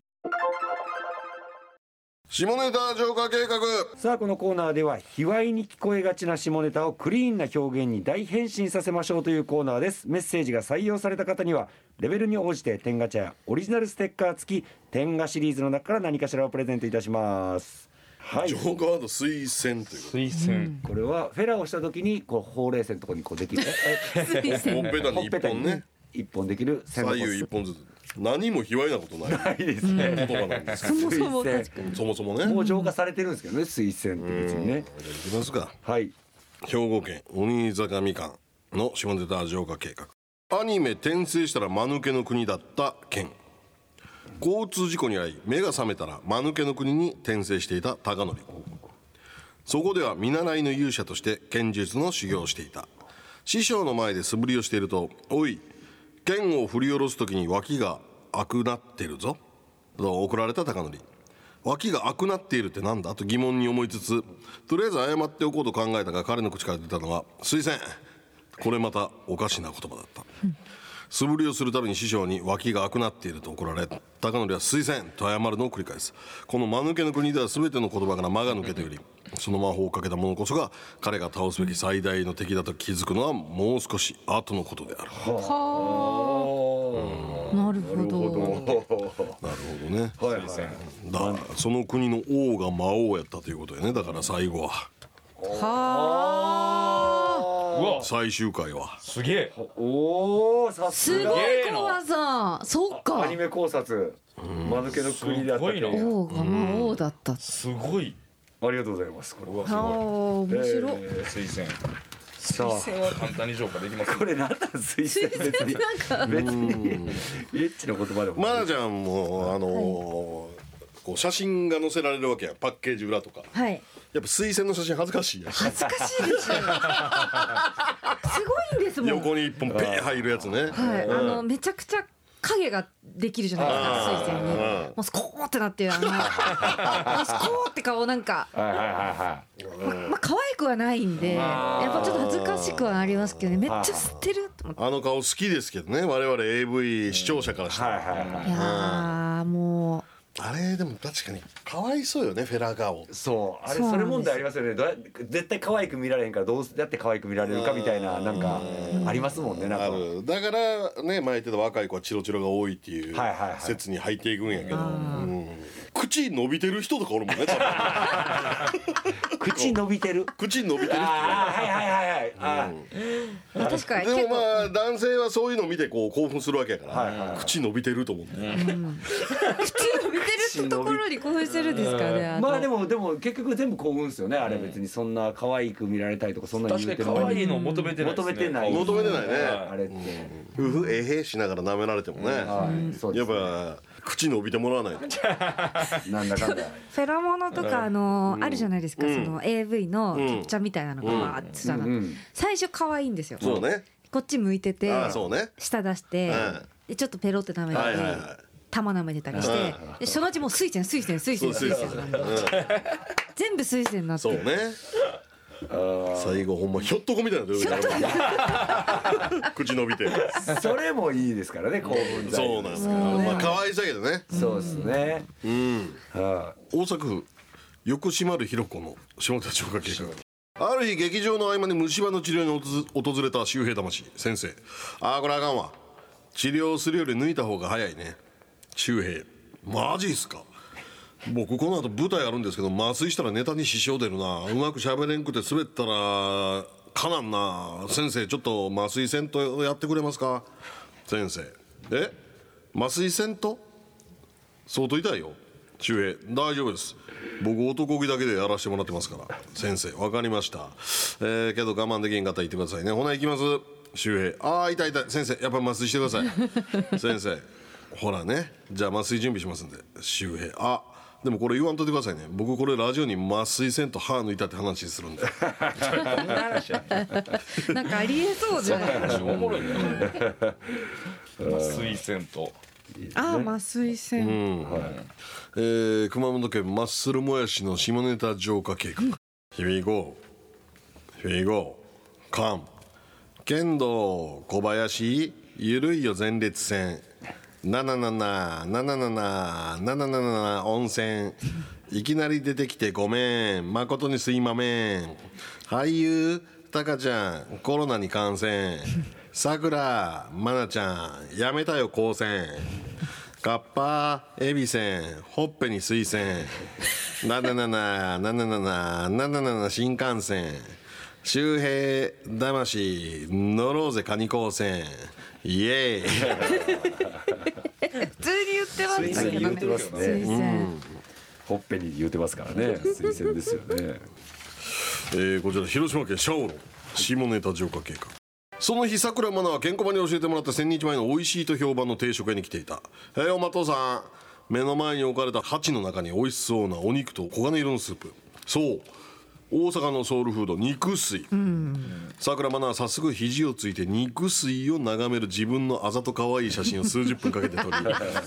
下ネタ浄化計画。 さあこのコーナーでは卑猥に聞こえがちな下ネタをクリーンな表現に大変身させましょうというコーナーです。メッセージが採用された方にはレベルに応じて天ガチャやオリジナルステッカー付き天ガシリーズの中から何かしらをプレゼントいたします。はい、 浄化ワード推薦というこ推薦。 これはフェラをした時にこうほうれい線のところにこうできるとほっぺたに一本ね一本できる線左の右一本ずつ何も卑猥なことないないですね。 言葉なんですそもそも確かにそもそもね。 もう浄化されてるんですけどね、推薦って別にね。 いきますか。 はい。 兵庫県鬼坂みかんの下ネタ浄化計画。アニメ転生したら間抜けの国だった県。交通事故に遭い目が覚めたら間抜けの国に転生していた貴教。そこでは見習いの勇者として剣術の修行をしていた。師匠の前で素振りをしていると、おい剣を振り下ろす時に脇が赤くなってるぞと怒られた貴教。脇が赤くなっているってなんだと疑問に思いつつ、とりあえず謝っておこうと考えたが、彼の口から出たのは推薦。これまたおかしな言葉だった、うん、素振りをするたびに師匠に脇が赤くなっていると怒られ、貴教は推薦と謝るのを繰り返す。この間抜けの国では全ての言葉から間が抜けており、その魔法をかけた者こそが彼が倒すべき最大の敵だと気づくのはもう少し後のことである。 はあ、なるほど。 なるほどね。はいはい、だその国の王が魔王やったということやね。だから最後は。はあ。最終回は。 すげえ。 おお、さすが。 すごいコバさん。そっか。 アニメ考察。間抜けの国だったけど。 王が魔王だった。 すごい。 ありがとうございます。これはすごい。 ああ、面白い。 推薦。推薦は簡単に浄化できます。 これなんだ推薦別に別にエッチの言葉でも。 マナちゃんもあのこう写真が載せられるわけや、パッケージ裏とか。 はい。 やっぱ推薦の写真恥ずかしいやん。 恥ずかしいですよ。すごいんですもん。 横に一本ペン入るやつね。 はい。あのめちゃくちゃ影ができるじゃないですか、推薦に。もうスコーってなってる、あのスコーって顔なんか、まあ可愛くはないんで、やっぱちょっと恥ずかしくはありますけどね。めっちゃ吸ってると思って。 あの顔好きですけどね、我々 エーブイ 視聴者からしたら。 いやもう。 あれでも確かにかわいそうよね、フェラ顔。 そうあれそれ問題ありますよね。どう絶対可愛く見られへんからどうやって可愛く見られるかみたいな、なんかありますもんね。なんかある。だからね、前言ってた若い子はチロチロが多いっていう説に入っていくんやけど、口伸びてる人とかおるもんね。 口伸びてる口伸びてる人。 はいはいはいはい。 確かに。 でもまあ男性はそういうのを見てこう興奮するわけやから、口伸びてると思って。 口伸びてるってところに興奮してるんですかね。 まあでもでも結局全部興奮ですよね。あれ別にそんな可愛く見られたいとかそんな言うてない。 可愛いの求めてない。 求めてない。 求めてないね。 あれって。 うふえへしながら舐められてもね。やっぱ口伸びてもらわないと。 なんだかんだ。 フェラモノとかあのあるじゃないですか、その エーブイ のキャプチャーみたいなのがわーってしたら、最初可愛いんですよ。 そうね。 こっち向いてて、舌出して、でちょっとペロって舐めて。玉舐めてたりして、でそのうちもう水薦水薦水薦水薦なんで、全部水薦になって。 そうね。最後ほんまひょっとこみたいな出てくるから口伸びて。 それもいいですからね、興奮剤。 そうなんですか。まあ可愛さやけどね。 そうですね。 うん。大阪府横島るひろ子の下ネタ浄化計画。ある日劇場の合間に虫歯の治療に訪れた周平魂先生。ああこれあかんわ。治療するより抜いた方が早いね。周平、マジっすか。僕この後舞台あるんですけど、麻酔したらネタに支障出るな。うまく喋れんくて滑ったらかなんな。先生ちょっと麻酔せんとやってくれますか。先生、え麻酔せんと相当痛いよ。周平、大丈夫です。僕男気だけでやらせてもらってますから。先生、わかりました、えー、けど我慢できんかったら言ってくださいね。ほな行きます。周平、ああ痛い痛い。先生やっぱ麻酔してください。先生ほらね、じゃあ麻酔準備しますんで。周平、あでもこれ言わんといてくださいね。僕これラジオに麻酔せんと歯抜いたって話するんで。 なんかありえそうじゃないですか。 おもろいね。麻酔せんと。 あ麻酔せん。 えー、熊本県マッスルもやしの下ネタ浄化計画。Here we go. Here we go. Come. 剣道小林ゆるいよ前列戦。なななななななななななな温泉。いきなり出てきてごめん誠にすいまめん。俳優タカちゃんコロナに感染。さくらまなちゃんやめたよ高専。カッパエビセンほっぺに水栓。なななななななななななな新幹線。周平魂乗ろうぜカニ高専。イエーイ。 普通に言ってますけどね。 普通に言ってますね推薦、 ほっぺに言ってますからね推薦ですよね。 えー、こちら広島県シャオロン下ネタ浄化計画。その日さくらまなはケンコバに教えてもらった千日前の美味しいと評判の定食屋に来ていた。えー、おまとさん、目の前に置かれた鉢の中に美味しそうなお肉と黄金色のスープ、そう大阪のソウルフード肉水。さくらまなは早速肘をついて肉水を眺める自分のあざと可愛い写真を数十分かけて撮り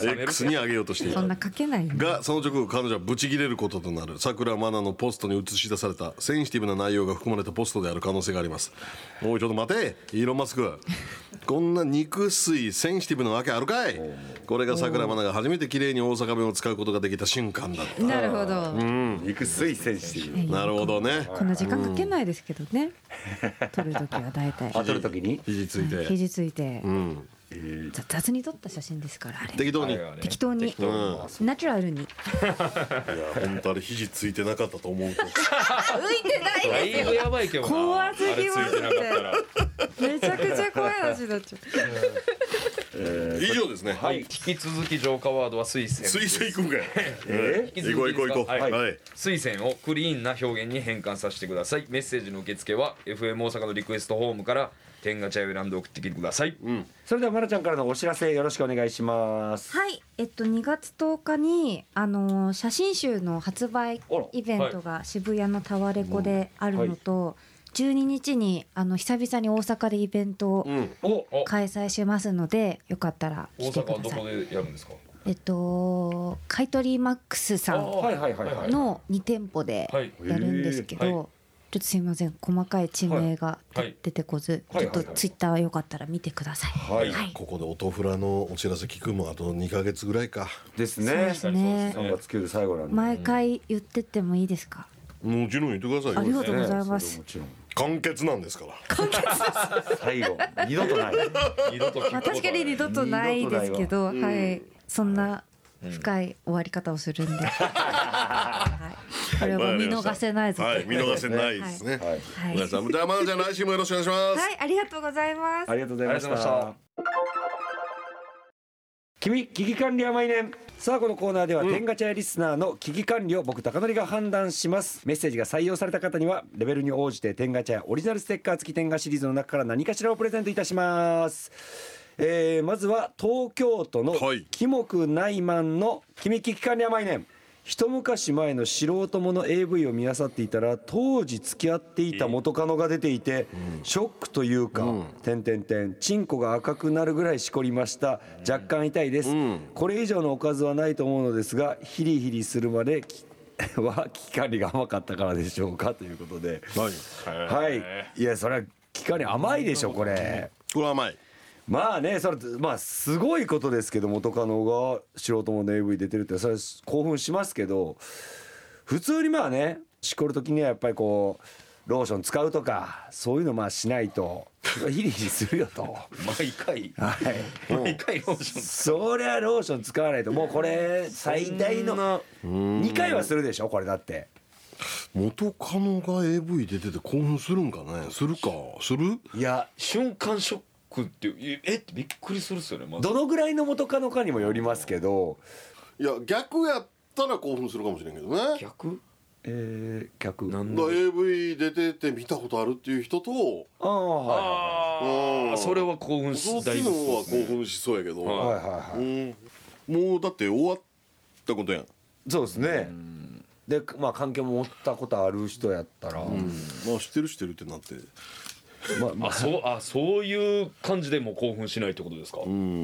X に上げようとしていた。 そんな書けないの。 がその直後彼女はブチギレることとなる。さくらまなのポストに映し出されたセンシティブな内容が含まれたポストである可能性があります。おいちょっと待てイーロン・マスク、こんな肉水センシティブなわけあるかい。これがさくらまなが初めて綺麗に大阪弁を使うことができた瞬間だった。 なるほど。 肉水センシティブ。 なるほどね。 こんな時間かけないですけどね。撮るときは大体。 あ、撮るときに肘ついて、 肘ついて、 うんざ雑に撮った写真ですからあれ。 適当に、 適当に、ナチュラルに。 いや本当あれ肘ついてなかったと思うと浮いてないですよ。 だいぶやばいけどな。 怖すぎますあれついてなかったら。 めちゃくちゃ怖い話になっちゃう。 以上ですね。 はい。引き続き浄化ワードは推薦。 推薦行くんかい。 え引き行こう続き行こう行こう。 はいはい。 推薦をクリーンな表現に変換させてください。メッセージの受付は エフエム 大阪のリクエストホームから天ガチャを選んで送ってきてください。 それではまなちゃんからのお知らせよろしくお願いします。 はい、えっとにがつとおかにあの写真集の発売あらイベントが渋谷のタワレコであるのと、じゅうににちにあの久々に大阪でイベントをお、 開催しますので、よかったら大来てください。 阪はどこでやるんですか。 えっと買取マックスさんはいはいはいはい。 のにてんぽではい。 やるんですけど、 へーはちょっとすいません細かい地名がはい出てこず、 はいちょっとツイッターはよかったら見てください。 はいはい、 ここで音フラのお知らせ聞くもあとにかげつぐらいか。 ですねそうです。ね。 さんがつきゅう最後なんで。 毎回言ってってもいいですか。 もちろん言ってくださいよ。 ありがとうございますそれもちろん完結なんですから。 最後二度とない。 二度と聞くことまあ確かに二度とないですけど、 二度とはい、そんな深い終わり方をするんで、はい、これも見逃せないぞと。 はい、見逃せないですね。 はい。 はい、 皆さん、じゃあまなちゃん来週もよろしくお願いします。 はい、ありがとうございます。 ありがとうございましありがとうございまた。君危機管理は毎年。さあこのコーナーでは、天ガチャリスナーの危機管理を僕高典が判断します。メッセージが採用された方にはレベルに応じて天ガチャオリジナルステッカー付き天ガシリーズの中から何かしらをプレゼントいたします。えー、まずは東京都のはいキモクナイマンの君危機管理は毎年。一昔前の素人もの エーブイ を見漁っていたら、当時付き合っていた元カノが出ていて、ショックというか、点点点チンコが赤くなるぐらいしこりました。若干痛いです、これ以上のおかずはないと思うのですが、ヒリヒリするまできは危機管理が甘かったからでしょうかということで、 はい。 はいいやそれは危機管理甘いでしょこれ。 これ甘い。 まあねそれまあすごいことですけど、元カノが素人もの エーブイ 出てるってそれは興奮しますけど、普通にまあねしこる時にはやっぱりこうローション使うとかそういうのまあしないとヒリヒリするよと。 毎回はい毎回ローション。 そりゃローション使わないと。もうこれ最大のにかいはするでしょこれ。だって元カノが エーブイ 出てて興奮するんかね。するか。する。 いや瞬間ショックっていうえってびっくりするっすよね。まずどのぐらいの元カノかにもよりますけど、 いや逆やったら興奮するかもしれんけどね。 逆えー、逆なんだから エーブイ 出てて見たことあるっていう人と、 ああはいああそれは興奮そっちしだいぶの方は興奮しそうやけど、 ははいはいはいうん、もうだって終わったことやん。 そうですね。でまあ関係も持ったことある人やったら、 まあ知ってる知ってるってなって、 まあまあそうあそういう感じでもう興奮しないってことですか。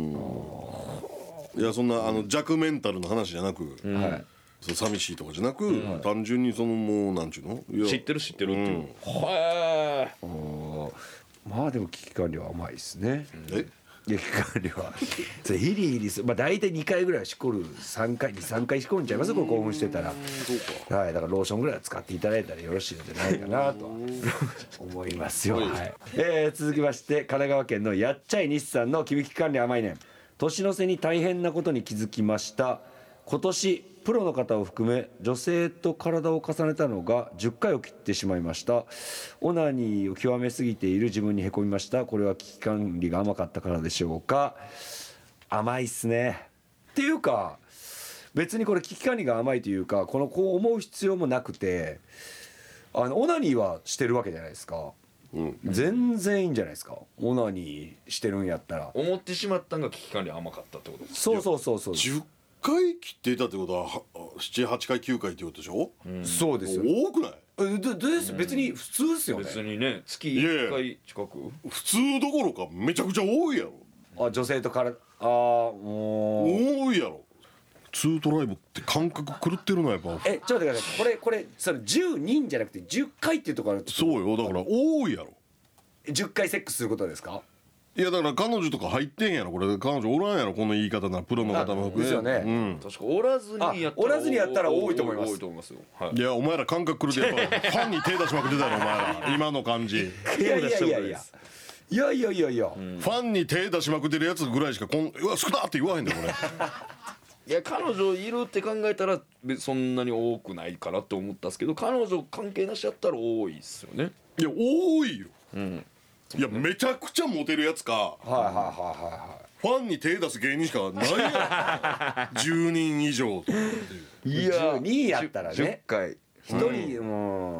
いやそんなあの弱メンタルの話じゃなく、 あはいそう寂しいとかじゃなく、単純にそのもうなんちゅうの、いや知ってる知ってるっていう。はあーまあでも危機管理は甘いですね。 え危機管理はそれヒリヒリするまあ大体にかいぐらいはしこる、さんかいにさんかいしこるんちゃいますこれ興奮してたら。 そうか。 はいだからローションぐらいは使っていただいたらよろしいのじゃないかなと思いますよ。はい、えー続きまして神奈川県のやっちゃい日産の危機管理甘いねん。年の瀬に大変なことに気づきました。今年プロの方を含め女性と体を重ねたのがじゅっかいを切ってしまいました。オナニーを極めすぎている自分にへこみました。これは危機管理が甘かったからでしょうか。甘いっすね。 っていうか別にこれ危機管理が甘いというかこのこう思う必要もなくてあのオナニーはしてるわけじゃないですか、うん、全然いいんじゃないですかオナニーしてるんやったら思ってしまったんが危機管理甘かったってことですかそうそうそうそうじゅっかい切っていたってことはななはちかいきゅうかいってことでしょ、 うん、そうですよ多くないどどうです、うん、別に普通ですよね別にね月いっかい近く普通どころかめちゃくちゃ多いやろあ女性とからあもう多いやろツートライブって感覚狂ってるのやっぱえちょっと待ってくださいこれこれそのじゅうにんじゃなくてじゅっかいっていうところあるそうよだから多いやろじゅっかいセックスすることですかいやだから彼女とか入ってんやろこれ彼女おらんやろこの言い方なプロの方もですよね、 うん、 確かおらずにやったらおらずにやったら多いと思います多いと思いますよ、はい、 いやお前ら感覚狂ってやっぱファンに手出しまくってたよお前ら今の感じいやいやいやいやいやいやいやいやいや、うん、 ファンに手出しまくってるやつぐらいしかこんうわ少なって言わへんだよこれいや彼女いるって考えたらそんなに多くないかなって思ったんですけど彼女関係なしやったら多いっすよねいや多いよ、 うん、 いやめちゃくちゃモテるやつかはいはいはいはいファンに手出す芸人しかないやんじゅうにん以上とかっていういやじゅうにんやったらねじゅっかいひとり、うん、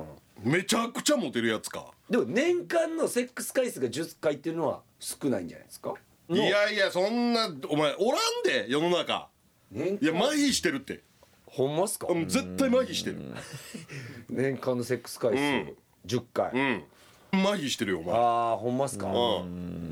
めちゃくちゃモテるやつかでも年間のセックス回数がじゅっかいっていうのは少ないんじゃないですかいやいやそんなお前おらんで世の中年いや麻痺してるってほんまっすか絶対麻痺してる年間のセックス回数、うん、じゅっかい、 うん麻痺してるよお前ああほんまっすか、うん、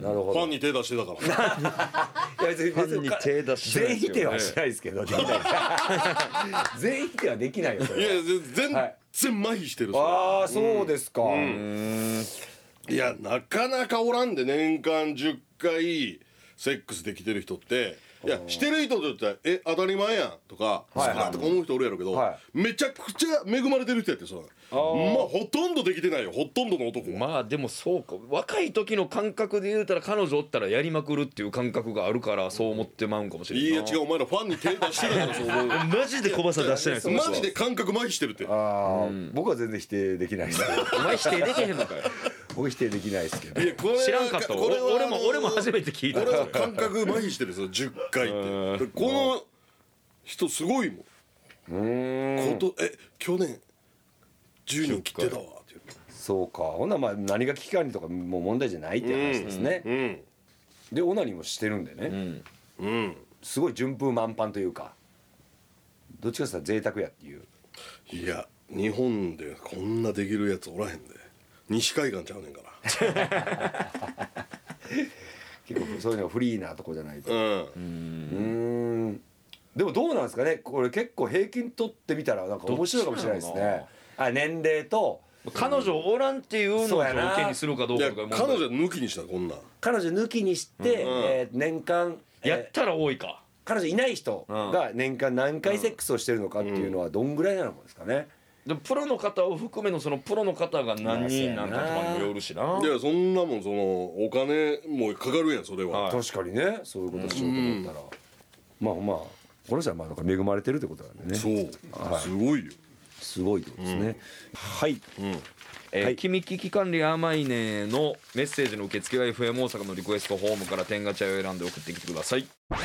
なるほどファンに手出してたからいや別にファンに手出して全否定はしないですけどできない全否定はできないよそれいや全然麻痺してるああそうですか、うんうんいやなかなかおらんで年間じゅっかいセックスできてる人っていやしてる人って言ったらえ当たり前やんとか少なとか思う人おるやろうけど、はい、めちゃくちゃ恵まれてる人やってそうまあほとんどできてないよほとんどの男まあでもそうか若い時の感覚で言うたら彼女おったらやりまくるっていう感覚があるからそう思ってまうんかもしれないいや違うお前らファンに手出してるからそう思うマジで小バサ出してないですマジで感覚麻痺してるってあ、うん、僕は全然否定できないですお前否定できへんのかよ僕否定できないですけどいやこれ知らんかった俺俺も俺も初めて聞いた俺は感覚麻痺してるんですよじゅっかいってこの人すごいもんうんことえ去年じゅうにん切ってたわっていうそうかほんならまあ何が危機管理とかもう問題じゃないって話ですね、うんうん、でオナニーもしてるんでね、うんうん、すごい順風満帆というかどっちかって言ったら贅沢やっていういや日本でこんなできるやつおらへんで西海岸ちゃうねんから結構そういうのがフリーなとこじゃないとうんうんでもどうなんですかねこれ結構平均取ってみたらなんか面白いかもしれないですねあ年齢と彼女おらんっていうのを条件にするかどうかとか彼女抜きにしたらこんなん彼女抜きにして、うんえー、年間、 えー、やったら多いか彼女いない人が年間何回セックスをしてるのかっていうのはどんぐらいなのかですかねでプロの方を含めのそのプロの方が何人なんかとかにもよるしな。 いやそんなもんそのお金もかかるやんそれは、 はい、確かにねそういうことしようと思ったら、うん、まあまあこの人はまあなんか恵まれてるってことなんでねそう、はい、すごいよすごいってことですね、うん、はい、 うんえーはい、君危機管理甘いねのメッセージの受付は エフエム 大阪のリクエストホームから天ガチャを選んで送ってきてください。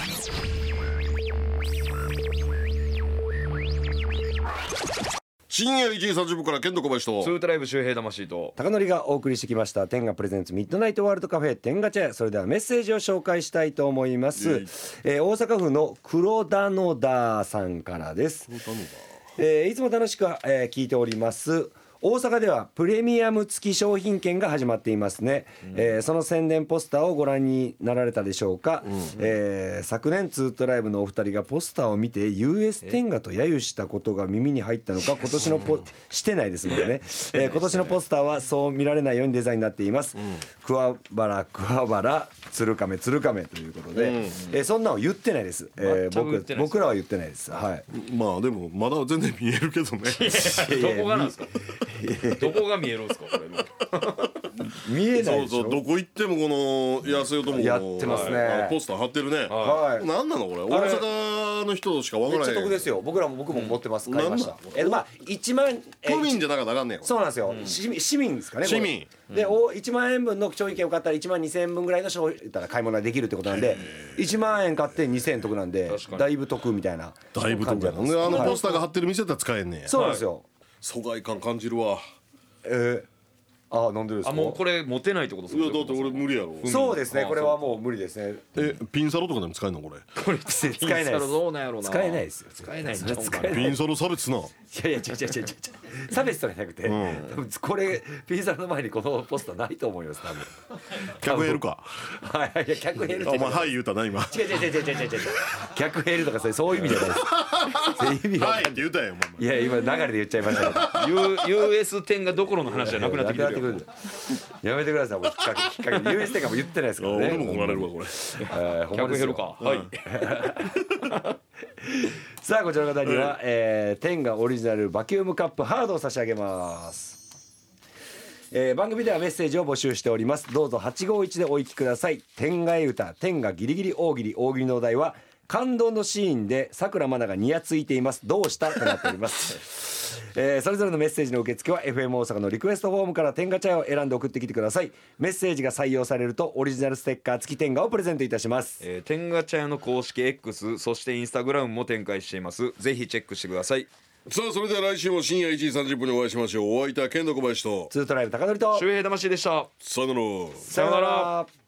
深夜いちじさんじゅっぷんからケンド小林とツートライブ周平魂と高典がお送りしてきました天ガプレゼンツミッドナイトワールドカフェ天ガチャ。それではメッセージを紹介したいと思います、えー、大阪府の黒田野田さんからです。えー、いつも楽しく、えー、聞いております。大阪ではプレミアム付き商品券が始まっていますね、うんえー、その宣伝ポスターをご覧になられたでしょうか、うんえー、昨年ツートライブのお二人がポスターを見て ユーエス 天下と揶揄したことが耳に入ったのか今年のポしてないですもんね、えー、今年のポスターはそう見られないようにデザインになっています、うん、桑原桑原鶴亀鶴亀ということで、うんえー、そんなの言ってないです、えー、僕, 僕らは言ってないです、はい、 まあでもまだ全然見えるけどねどこがなんですかどこが見えるんですかこれ見えないでしょ。 そうそう、どこ行ってもこの安代ともやってますね、 はい、ポスター貼ってるね。 はい。 なんなのこれ、大阪の人しか分からへん。 めっちゃ得ですよ。僕らも僕も持ってます。買いました。えまあいちまん区民じゃなかったらあかんねん。 そうなんですよ。市市民ですかね。 市民でおいちまんえんぶんの商品券を買ったらいちまんにせんえんぶんぐらいの商品だから買い物ができるってことなんで、いちまんえん買ってにせんえん得なんでだいぶ得みたいな。 だいぶ得やな。であのポスターが貼ってる店だったら使えんねん。 そうなんですよ。 疎外感感じるわ。 えーあ、なんでですか。 あ、もうこれ持てないってことですか。 いやだって俺無理やろ。 そうですね、これはもう無理ですね。 えピンサロとかでも使えんのこれ。 これ使えないです。 どうなんやろうな。 使えないですよ。 使えないんちゃうか。 ピンサロ差別な。 いやいや違う違う違う違う差別とかじゃなくて、これピンサロの前にこのポスターないと思います多分。 客減るか。 はい、いや客減る。 お前はい言うたな今。 違う違う違う違う違う違う客減るとかそうそういう意味じゃないです。そういう意味は。 はいって言うたやん。 いや今流れで言っちゃいましたけど。 ユーエス 店がどころの話じゃなくなってきてるよ。 やめてください。もう引っ掛け引っ掛け ユーエス 店がもう言ってないですからね。 俺も怒られるわこれ。 客減るか。はい。さあこちらの方には、えー、テンガオリジナルバキュームカップハードを差し上げます、えー、番組ではメッセージを募集しております。どうぞはちごいちでお行きください。天外歌天がギリギリ大喜利大喜利のお題は感動のシーンでさくらまながニヤついていますどうしたとなっておりますえー、それぞれのメッセージの受付は エフエム 大阪のリクエストフォームから天下茶屋を選んで送ってきてください。メッセージが採用されるとオリジナルステッカー付き天下をプレゼントいたします、 えー、天下茶屋の公式 X そしてインスタグラムも展開しています。ぜひチェックしてください。 さあそれでは来週も深夜いちじさんじゅっぷんにお会いしましょう。お相手は剣道小林とツートライブ高典と周平魂でした。 さよなら。 さよなら。